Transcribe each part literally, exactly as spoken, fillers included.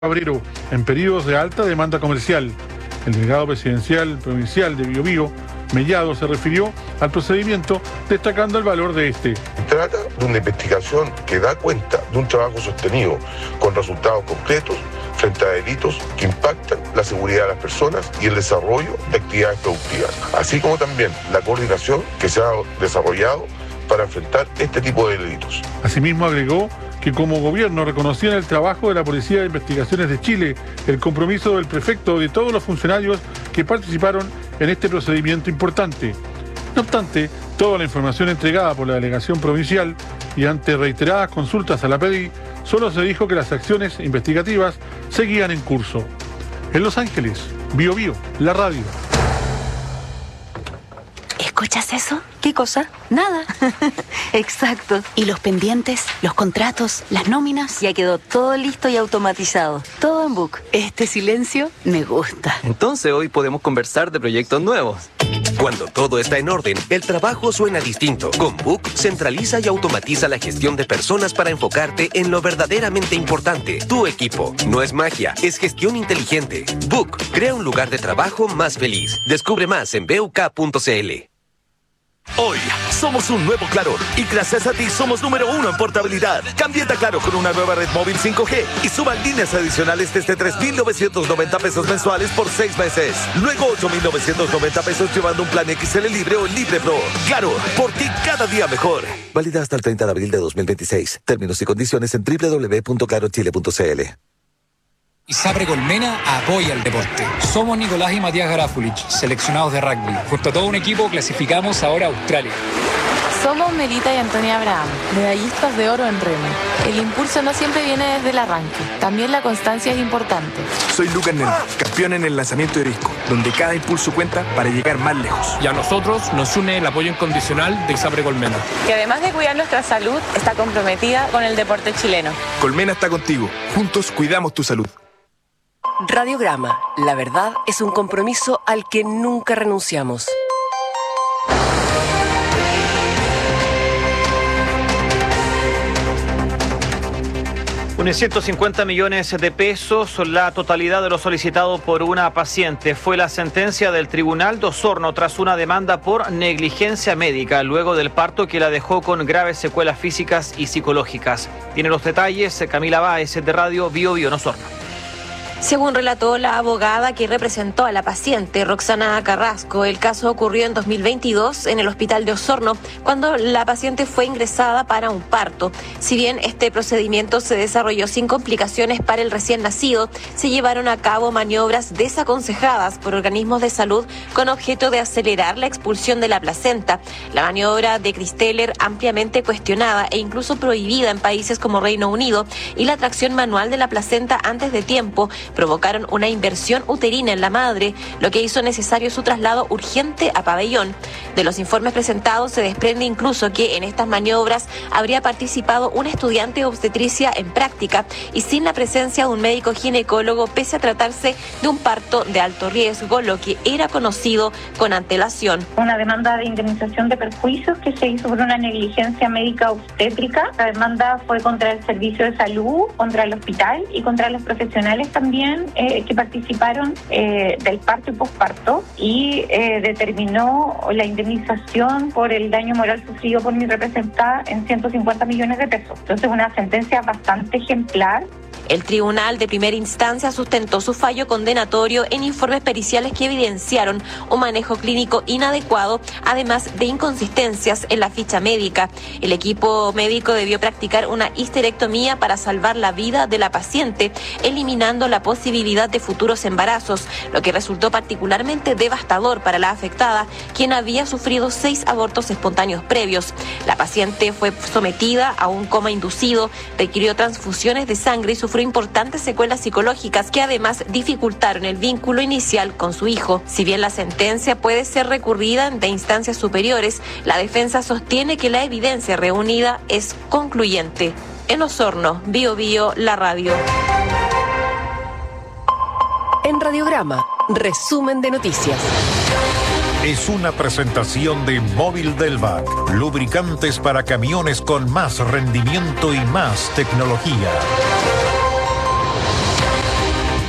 Cabrero, en periodos de alta demanda comercial. El delegado presidencial provincial de Biobío, Mellado, se refirió al procedimiento destacando el valor de este. Se trata de una investigación que da cuenta de un trabajo sostenido con resultados concretos frente a delitos que impactan la seguridad de las personas y el desarrollo de actividades productivas, así como también la coordinación que se ha desarrollado para enfrentar este tipo de delitos. Asimismo agregó que como gobierno reconocían el trabajo de la Policía de Investigaciones de Chile, el compromiso del prefecto y de todos los funcionarios que participaron en este procedimiento importante. No obstante, toda la información entregada por la delegación provincial y ante reiteradas consultas a la P D I, solo se dijo que las acciones investigativas seguían en curso. En Los Ángeles, Biobío, la radio. ¿Escuchas eso? ¿Qué cosa? Nada. Exacto. ¿Y los pendientes, los contratos, las nóminas? Ya quedó todo listo y automatizado. Todo en Book. Este silencio me gusta. Entonces hoy podemos conversar de proyectos nuevos. Cuando todo está en orden, el trabajo suena distinto. Con Book, centraliza y automatiza la gestión de personas para enfocarte en lo verdaderamente importante. Tu equipo. No es magia, es gestión inteligente. Book, crea un lugar de trabajo más feliz. Descubre más en b u k punto c l. Hoy somos un nuevo Claro y gracias a ti somos número uno en portabilidad. Cámbiate a Claro con una nueva red móvil cinco G y suban líneas adicionales desde tres mil novecientos noventa pesos mensuales por seis meses. Luego ocho mil novecientos noventa pesos llevando un plan X L Libre o Libre Pro. Claro, por ti cada día mejor. Válida hasta el treinta de abril de dos mil veintiséis. Términos y condiciones en doble u doble u doble u punto claro chile punto c l. ISAPRE Colmena apoya el deporte. Somos Nicolás y Matías Garafulich, seleccionados de rugby. Junto a todo un equipo clasificamos ahora a Australia. Somos Melita y Antonia Abraham, medallistas de oro en remo. El impulso no siempre viene desde el arranque, también la constancia es importante. Soy Lucas Neno, campeón en el lanzamiento de disco, donde cada impulso cuenta para llegar más lejos. Y a nosotros nos une el apoyo incondicional de ISAPRE Colmena, que además de cuidar nuestra salud, está comprometida con el deporte chileno. Colmena está contigo, juntos cuidamos tu salud. Radiograma, la verdad es un compromiso al que nunca renunciamos. Unos ciento cincuenta millones de pesos, la totalidad de lo solicitado por una paciente. Fue la sentencia del Tribunal de Osorno tras una demanda por negligencia médica, luego del parto que la dejó con graves secuelas físicas y psicológicas. Tiene los detalles Camila Báez de Radio Biobío en Osorno. Según relató la abogada que representó a la paciente, Roxana Carrasco, el caso ocurrió en dos mil veintidós en el hospital de Osorno, cuando la paciente fue ingresada para un parto. Si bien este procedimiento se desarrolló sin complicaciones para el recién nacido, se llevaron a cabo maniobras desaconsejadas por organismos de salud con objeto de acelerar la expulsión de la placenta. La maniobra de Christeller, ampliamente cuestionada e incluso prohibida en países como Reino Unido, y la tracción manual de la placenta antes de tiempo, provocaron una inversión uterina en la madre, lo que hizo necesario su traslado urgente a pabellón. De los informes presentados se desprende incluso que en estas maniobras habría participado un estudiante de obstetricia en práctica y sin la presencia de un médico ginecólogo, pese a tratarse de un parto de alto riesgo, lo que era conocido con antelación. Una demanda de indemnización de perjuicios que se hizo por una negligencia médica obstétrica. La demanda fue contra el servicio de salud, contra el hospital y contra los profesionales también Eh, que participaron eh, del parto y posparto, y eh, determinó la indemnización por el daño moral sufrido por mi representada en ciento cincuenta millones de pesos. Entonces, una sentencia bastante ejemplar. El tribunal de primera instancia sustentó su fallo condenatorio en informes periciales que evidenciaron un manejo clínico inadecuado, además de inconsistencias en la ficha médica. El equipo médico debió practicar una histerectomía para salvar la vida de la paciente, eliminando la posibilidad de futuros embarazos, lo que resultó particularmente devastador para la afectada, quien había sufrido seis abortos espontáneos previos. La paciente fue sometida a un coma inducido, requirió transfusiones de sangre y sufrió importantes secuelas psicológicas que además dificultaron el vínculo inicial con su hijo. Si bien la sentencia puede ser recurrida ante instancias superiores, la defensa sostiene que la evidencia reunida es concluyente. En Osorno, Biobío, la radio. En Radiograma, resumen de noticias. Es una presentación de Móvil Delvac, lubricantes para camiones con más rendimiento y más tecnología.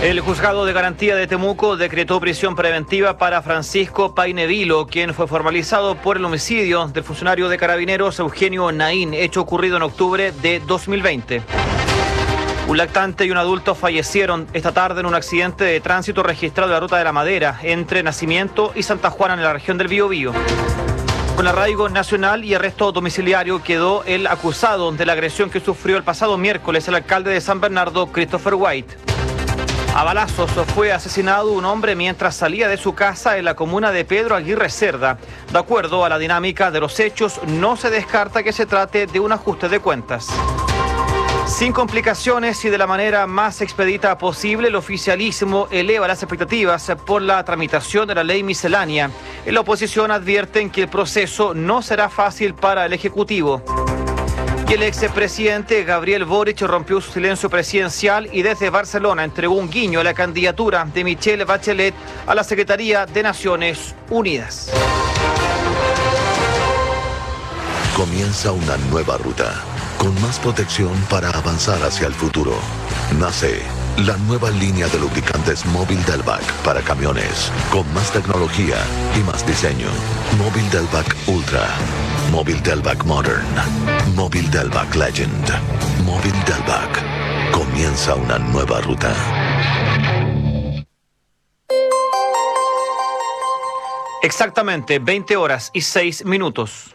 El juzgado de garantía de Temuco decretó prisión preventiva para Francisco Painevilo, quien fue formalizado por el homicidio del funcionario de Carabineros Eugenio Naín, hecho ocurrido en octubre de dos mil veinte. Un lactante y un adulto fallecieron esta tarde en un accidente de tránsito registrado en la Ruta de la Madera, entre Nacimiento y Santa Juana, en la región del Biobío. Con arraigo nacional y arresto domiciliario quedó el acusado de la agresión que sufrió el pasado miércoles el alcalde de San Bernardo, Christopher White. A balazos fue asesinado un hombre mientras salía de su casa en la comuna de Pedro Aguirre Cerda. De acuerdo a la dinámica de los hechos, no se descarta que se trate de un ajuste de cuentas. Sin complicaciones y de la manera más expedita posible, el oficialismo eleva las expectativas por la tramitación de la ley miscelánea. En la oposición advierten que el proceso no será fácil para el Ejecutivo. Y el expresidente Gabriel Boric rompió su silencio presidencial y desde Barcelona entregó un guiño a la candidatura de Michelle Bachelet a la Secretaría de Naciones Unidas. Comienza una nueva ruta, con más protección para avanzar hacia el futuro. Nace la nueva línea de lubricantes Móvil Delvac para camiones, con más tecnología y más diseño. Móvil Delvac Ultra, Móvil Delvac Modern, Móvil Delvac Legend, Móvil Delvac. Comienza una nueva ruta. Exactamente veinte horas y seis minutos.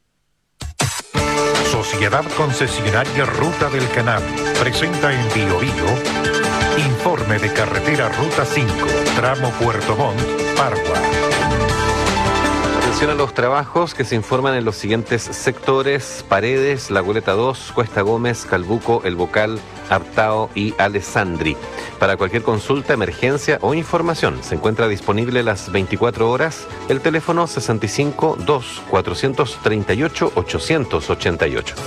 Sociedad Concesionaria Ruta del Canal presenta en Biobío informe de carretera Ruta cinco, tramo Puerto Montt, Pargua. Atención a los trabajos que se informan en los siguientes sectores: Paredes, La Goleta dos, Cuesta Gómez, Calbuco, El Bocal, Artao y Alessandri. Para cualquier consulta, emergencia o información, se encuentra disponible las veinticuatro horas el teléfono sesenta y cinco, dos, cuatrocientos treinta y ocho, ochocientos ochenta y ocho.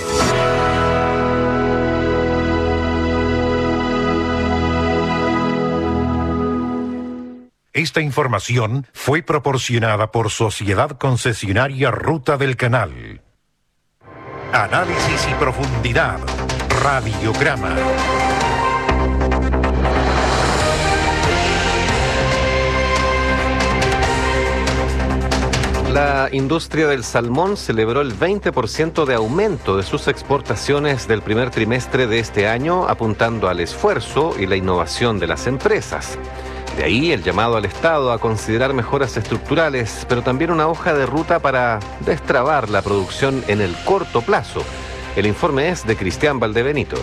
Esta información fue proporcionada por Sociedad Concesionaria Ruta del Canal. Análisis y profundidad. Radiograma. La industria del salmón celebró el veinte por ciento de aumento de sus exportaciones del primer trimestre de este año, apuntando al esfuerzo y la innovación de las empresas. De ahí el llamado al Estado a considerar mejoras estructurales, pero también una hoja de ruta para destrabar la producción en el corto plazo. El informe es de Cristian Valdebenito.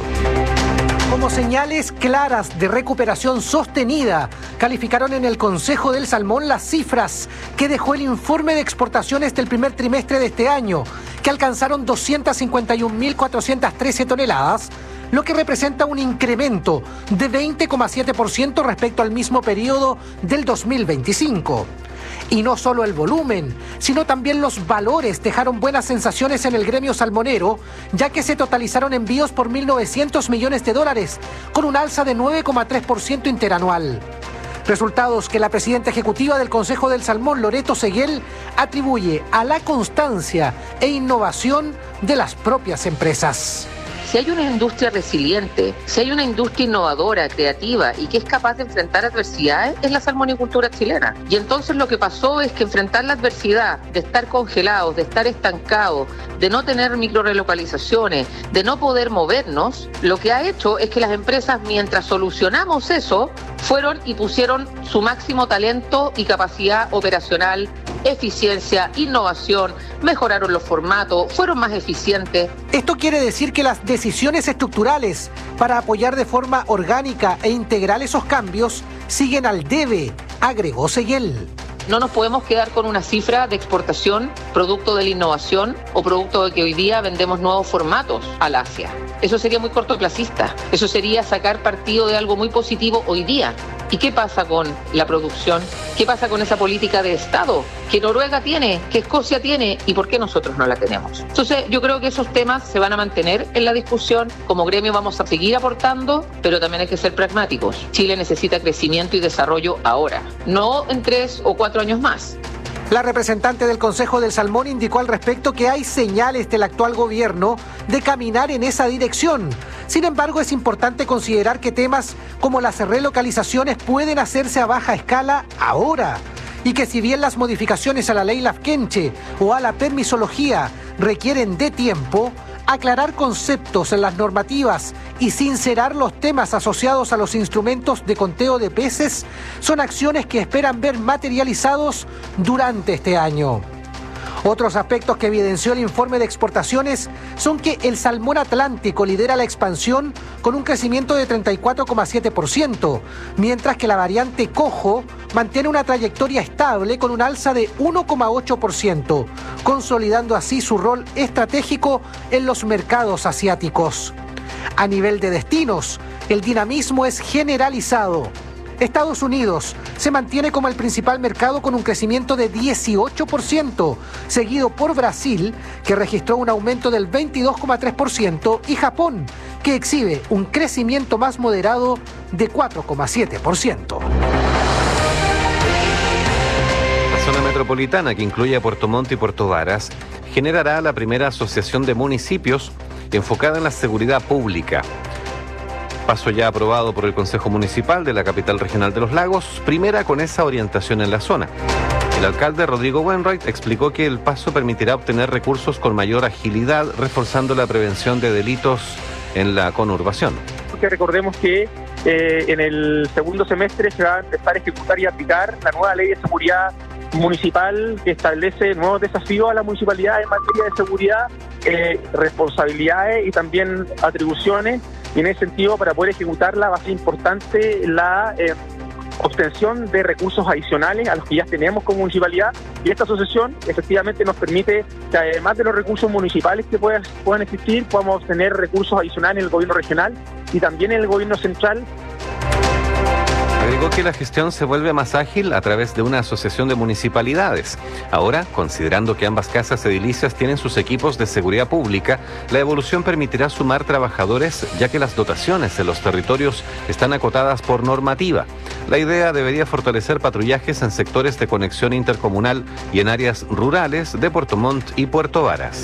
Como señales claras de recuperación sostenida, calificaron en el Consejo del Salmón las cifras que dejó el informe de exportaciones del primer trimestre de este año, que alcanzaron doscientas cincuenta y una mil cuatrocientas trece toneladas, lo que representa un incremento de veinte coma siete por ciento respecto al mismo periodo del dos mil veinticinco. Y no solo el volumen, sino también los valores dejaron buenas sensaciones en el gremio salmonero, ya que se totalizaron envíos por mil novecientos millones de dólares, con un alza de nueve coma tres por ciento interanual. Resultados que la presidenta ejecutiva del Consejo del Salmón, Loreto Seguel, atribuye a la constancia e innovación de las propias empresas. Si hay una industria resiliente, si hay una industria innovadora, creativa y que es capaz de enfrentar adversidades, es la salmonicultura chilena. Y entonces lo que pasó es que enfrentar la adversidad, de estar congelados, de estar estancados, de no tener microrelocalizaciones, de no poder movernos, lo que ha hecho es que las empresas, mientras solucionamos eso, fueron y pusieron su máximo talento y capacidad operacional, eficiencia, innovación, mejoraron los formatos, fueron más eficientes. Esto quiere decir que las decisiones estructurales para apoyar de forma orgánica e integral esos cambios siguen al debe, agregó Seguel. No nos podemos quedar con una cifra de exportación producto de la innovación o producto de que hoy día vendemos nuevos formatos al Asia. Eso sería muy cortoplacista. Eso sería sacar partido de algo muy positivo hoy día. ¿Y qué pasa con la producción? ¿Qué pasa con esa política de Estado que Noruega tiene, que Escocia tiene y por qué nosotros no la tenemos? Entonces yo creo que esos temas se van a mantener en la discusión. Como gremio vamos a seguir aportando, pero también hay que ser pragmáticos. Chile necesita crecimiento y desarrollo ahora, no en tres o cuatro años más. La representante del Consejo del Salmón indicó al respecto que hay señales del actual gobierno de caminar en esa dirección. Sin embargo, es importante considerar que temas como las relocalizaciones pueden hacerse a baja escala ahora, y que si bien las modificaciones a la ley Lafkenche o a la permisología requieren de tiempo, aclarar conceptos en las normativas y sincerar los temas asociados a los instrumentos de conteo de peces son acciones que esperan ver materializados durante este año. Otros aspectos que evidenció el informe de exportaciones son que el salmón atlántico lidera la expansión con un crecimiento de treinta y cuatro coma siete por ciento, mientras que la variante cojo mantiene una trayectoria estable con un alza de uno coma ocho por ciento, consolidando así su rol estratégico en los mercados asiáticos. A nivel de destinos, el dinamismo es generalizado. Estados Unidos se mantiene como el principal mercado con un crecimiento de dieciocho por ciento, seguido por Brasil, que registró un aumento del veintidós coma tres por ciento, y Japón, que exhibe un crecimiento más moderado de cuatro coma siete por ciento. La zona metropolitana, que incluye a Puerto Montt y Puerto Varas, generará la primera asociación de municipios enfocada en la seguridad pública. Paso ya aprobado por el Consejo Municipal de la capital regional de los Lagos, primera con esa orientación en la zona. El alcalde Rodrigo Wainwright explicó que el paso permitirá obtener recursos con mayor agilidad, reforzando la prevención de delitos en la conurbación. Que recordemos que eh, en el segundo semestre se va a empezar a ejecutar y aplicar la nueva ley de seguridad municipal que establece nuevos desafíos a la municipalidad en materia de seguridad, eh, responsabilidades y también atribuciones. Y en ese sentido, para poder ejecutarla va a ser importante la eh, obtención de recursos adicionales a los que ya tenemos como municipalidad, y esta asociación efectivamente nos permite que además de los recursos municipales que puedan, puedan existir, podamos obtener recursos adicionales en el gobierno regional y también en el gobierno central. Agregó que la gestión se vuelve más ágil a través de una asociación de municipalidades. Ahora, considerando que ambas casas edilicias tienen sus equipos de seguridad pública, la evolución permitirá sumar trabajadores, ya que las dotaciones en los territorios están acotadas por normativa. La idea debería fortalecer patrullajes en sectores de conexión intercomunal y en áreas rurales de Puerto Montt y Puerto Varas.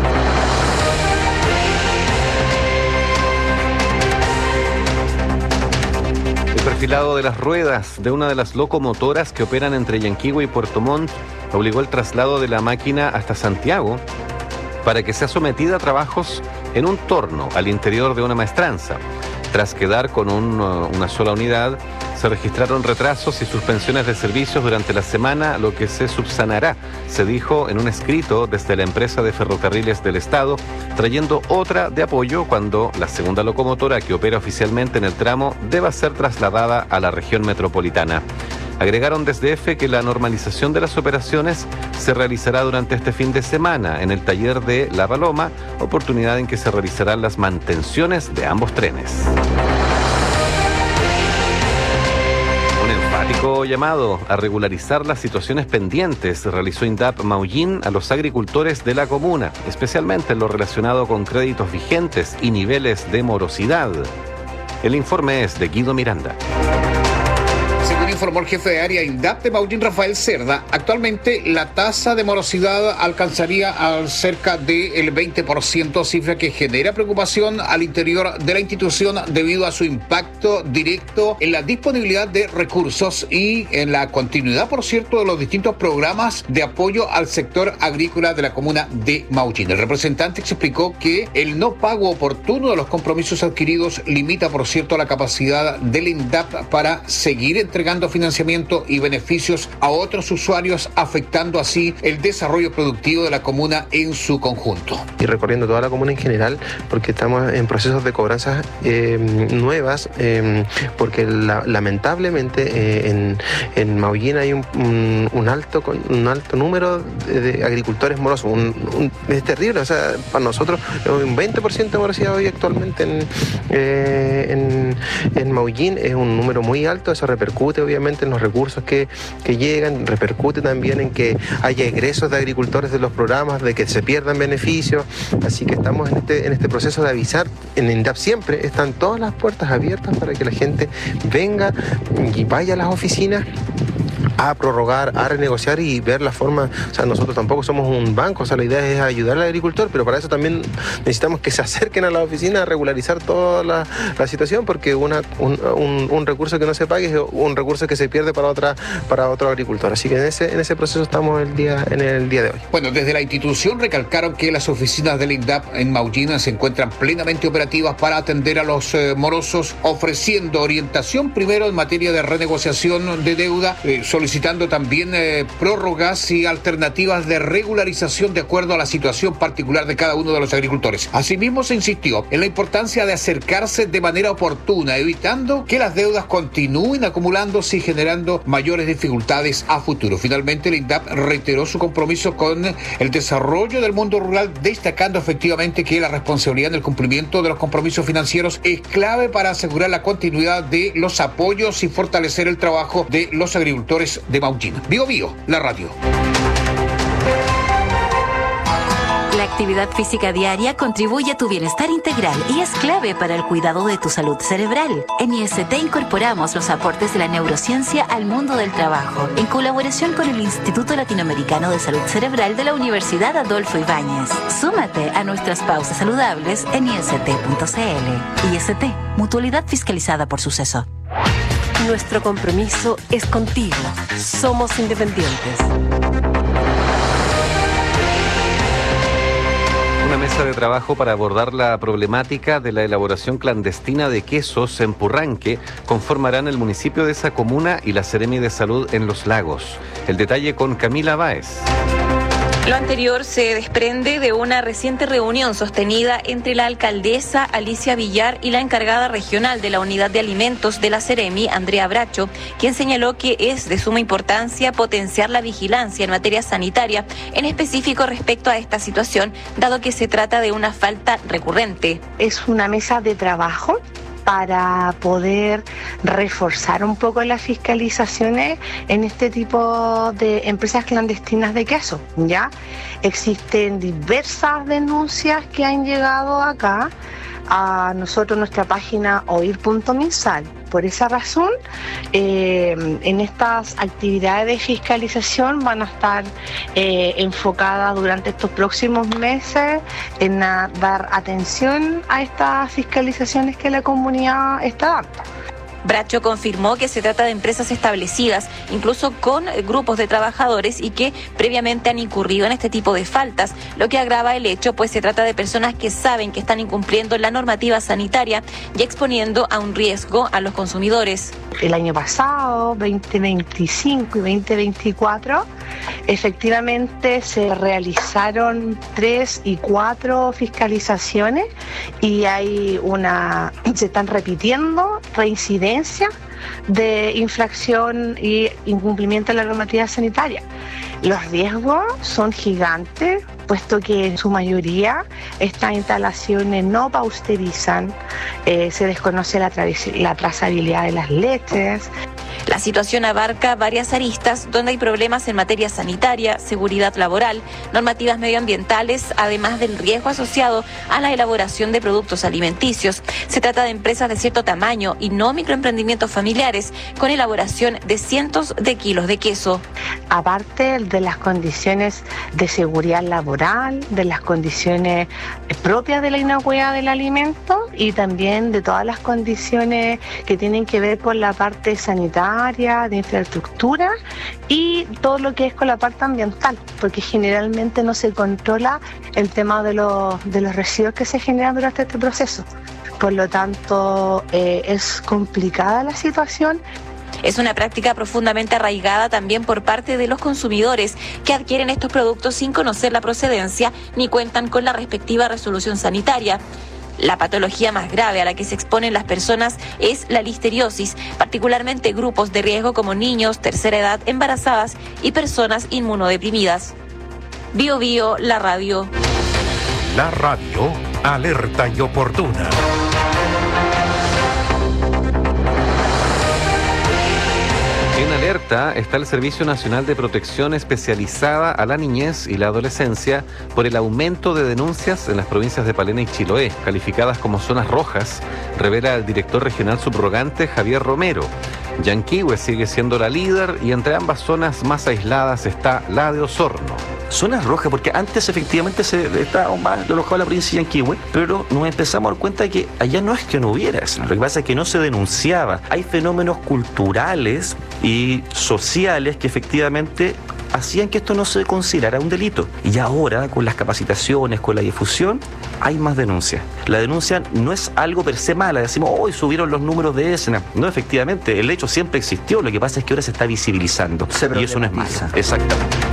El perfilado de las ruedas de una de las locomotoras que operan entre Yanquihue y Puerto Montt obligó el traslado de la máquina hasta Santiago para que sea sometida a trabajos en un torno al interior de una maestranza. Tras quedar con un, una sola unidad, se registraron retrasos y suspensiones de servicios durante la semana, lo que se subsanará, se dijo en un escrito desde la empresa de ferrocarriles del Estado, trayendo otra de apoyo cuando la segunda locomotora que opera oficialmente en el tramo deba ser trasladada a la región metropolitana. Agregaron desde F que la normalización de las operaciones se realizará durante este fin de semana en el taller de La Paloma, oportunidad en que se realizarán las mantenciones de ambos trenes. Un enfático llamado a regularizar las situaciones pendientes realizó INDAP Maullín a los agricultores de la comuna, especialmente en lo relacionado con créditos vigentes y niveles de morosidad. El informe es de Guido Miranda. Informó el jefe de área INDAP de Maullín, Rafael Cerda. Actualmente la tasa de morosidad alcanzaría al cerca del veinte por ciento, cifra que genera preocupación al interior de la institución debido a su impacto directo en la disponibilidad de recursos y en la continuidad, por cierto, de los distintos programas de apoyo al sector agrícola de la comuna de Maullín. El representante explicó que el no pago oportuno de los compromisos adquiridos limita, por cierto, la capacidad del INDAP para seguir entregando financiamiento y beneficios a otros usuarios, afectando así el desarrollo productivo de la comuna en su conjunto. Y recorriendo toda la comuna en general, porque estamos en procesos de cobranzas eh, nuevas, eh, porque la, lamentablemente eh, en, en Maullín hay un, un, un, alto, un alto número de, de agricultores morosos. Un, un, es terrible, o sea, para nosotros un veinte por ciento de morosidad hoy actualmente en, eh, en, en Maullín es un número muy alto. Eso repercute obviamente en los recursos que, que llegan, repercute también en que haya egresos de agricultores de los programas, de que se pierdan beneficios, así que estamos en este, en este proceso de avisar. En INDAP siempre están todas las puertas abiertas para que la gente venga y vaya a las oficinas a prorrogar, a renegociar y ver la forma. O sea, nosotros tampoco somos un banco, o sea, la idea es ayudar al agricultor, pero para eso también necesitamos que se acerquen a la oficina a regularizar toda la, la situación, porque una, un, un, un recurso que no se pague es un recurso que se pierde para otra para otro agricultor. Así que en ese, en ese proceso estamos el día, en el día de hoy. Bueno, desde la institución recalcaron que las oficinas del INDAP en Maullín se encuentran plenamente operativas para atender a los eh, morosos, ofreciendo orientación primero en materia de renegociación de deuda, eh, solicitando también eh, prórrogas y alternativas de regularización de acuerdo a la situación particular de cada uno de los agricultores. Asimismo, se insistió en la importancia de acercarse de manera oportuna, evitando que las deudas continúen acumulándose y generando mayores dificultades a futuro. Finalmente, el INDAP reiteró su compromiso con el desarrollo del mundo rural, destacando efectivamente que la responsabilidad en el cumplimiento de los compromisos financieros es clave para asegurar la continuidad de los apoyos y fortalecer el trabajo de los agricultores de Maullín. Bio Bio, la radio. La actividad física diaria contribuye a tu bienestar integral y es clave para el cuidado de tu salud cerebral. En I S T incorporamos los aportes de la neurociencia al mundo del trabajo, en colaboración con el Instituto Latinoamericano de Salud Cerebral de la Universidad Adolfo Ibáñez. Súmate a nuestras pausas saludables en I S T punto C L. I S T, mutualidad fiscalizada por Suceso. Nuestro compromiso es contigo. Somos independientes. Una mesa de trabajo para abordar la problemática de la elaboración clandestina de quesos en Purranque conformarán el municipio de esa comuna y la Seremi de Salud en Los Lagos. El detalle con Camila Báez. Lo anterior se desprende de una reciente reunión sostenida entre la alcaldesa Alicia Villar y la encargada regional de la Unidad de Alimentos de la Seremi, Andrea Bracho, quien señaló que es de suma importancia potenciar la vigilancia en materia sanitaria, en específico respecto a esta situación, dado que se trata de una falta recurrente. Es una mesa de trabajo para poder reforzar un poco las fiscalizaciones en este tipo de empresas clandestinas de queso, ¿ya? Existen diversas denuncias que han llegado acá a nosotros, nuestra página oír punto minsal. Por esa razón, eh, en estas actividades de fiscalización van a estar eh, enfocadas durante estos próximos meses en a, dar atención a estas fiscalizaciones que la comunidad está dando. Bracho confirmó que se trata de empresas establecidas, incluso con grupos de trabajadores y que previamente han incurrido en este tipo de faltas, lo que agrava el hecho, pues se trata de personas que saben que están incumpliendo la normativa sanitaria y exponiendo a un riesgo a los consumidores. El año pasado, veinte veinticinco y veinte veinticuatro, efectivamente se realizaron tres y cuatro fiscalizaciones y hay una, se están repitiendo reincidencias de infracción y incumplimiento de la normativa sanitaria. Los riesgos son gigantes, puesto que en su mayoría estas instalaciones no pausterizan, eh, se desconoce la, tra- la trazabilidad de las leches. La situación abarca varias aristas donde hay problemas en materia sanitaria, seguridad laboral, normativas medioambientales, además del riesgo asociado a la elaboración de productos alimenticios. Se trata de empresas de cierto tamaño y no microemprendimientos familiares con elaboración de cientos de kilos de queso. Aparte de las condiciones de seguridad laboral, de las condiciones propias de la inocuidad del alimento y también de todas las condiciones que tienen que ver con la parte sanitaria, de infraestructura y todo lo que es con la parte ambiental, porque generalmente no se controla el tema de los, de los residuos que se generan durante este proceso. Por lo tanto, eh, es complicada la situación. Es una práctica profundamente arraigada también por parte de los consumidores que adquieren estos productos sin conocer la procedencia ni cuentan con la respectiva resolución sanitaria. La patología más grave a la que se exponen las personas es la listeriosis, particularmente grupos de riesgo como niños, tercera edad, embarazadas y personas inmunodeprimidas. Bio Bio, la radio. La radio, alerta y oportuna. En alerta está el Servicio Nacional de Protección Especializada a la Niñez y la Adolescencia por el aumento de denuncias en las provincias de Palena y Chiloé, calificadas como zonas rojas, revela el director regional subrogante Javier Romero. Yanquihue sigue siendo la líder y entre ambas zonas más aisladas está la de Osorno. Zonas rojas, porque antes efectivamente se estaba más alojado la provincia de Yanquihue, pero nos empezamos a dar cuenta de que allá no es que no hubiera eso, lo que pasa es que no se denunciaba. Hay fenómenos culturales y sociales que efectivamente hacían que esto no se considerara un delito. Y ahora, con las capacitaciones, con la difusión, hay más denuncias. La denuncia no es algo per se mala, decimos, hoy subieron los números de escena. No, efectivamente, el hecho siempre existió, lo que pasa es que ahora se está visibilizando. Se y eso no es malo. Exactamente.